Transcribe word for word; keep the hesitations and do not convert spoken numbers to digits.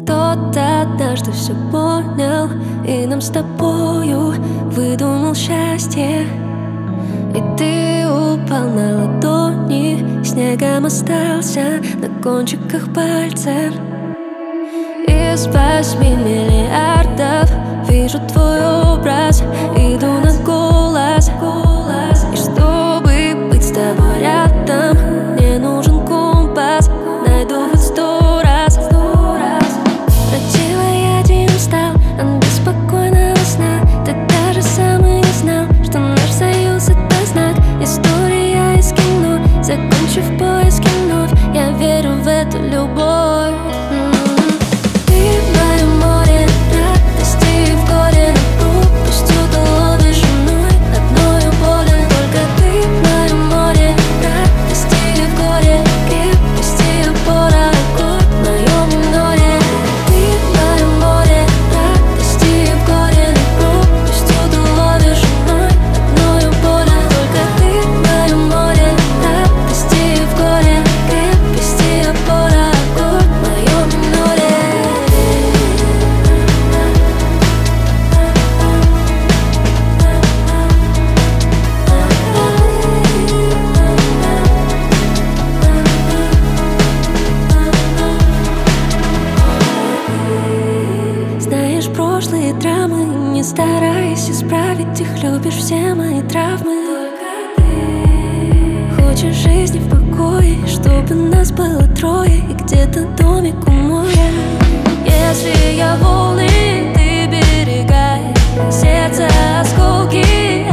Кто-то однажды все понял и нам с тобою выдумал счастье. И ты упал на ладони, снегом остался на кончиках пальцев. Из восьми миллиардов вижу твой образ, иду на голос. И чтобы быть с тобой рядом, мне нужен компас, найду хоть сто раз. Родила один устал от беспокойного сна. Ты даже сам и не знал, что наш союз — это знак. История из кино, закончив поиски вновь, я верю в эту любовь. Прошлые драмы, не старайся исправить их, любишь все мои травмы. Только ты хочешь жизни в покое, чтобы нас было трое и где-то домик у моря. Если я волны, ты берега, сердце осколки.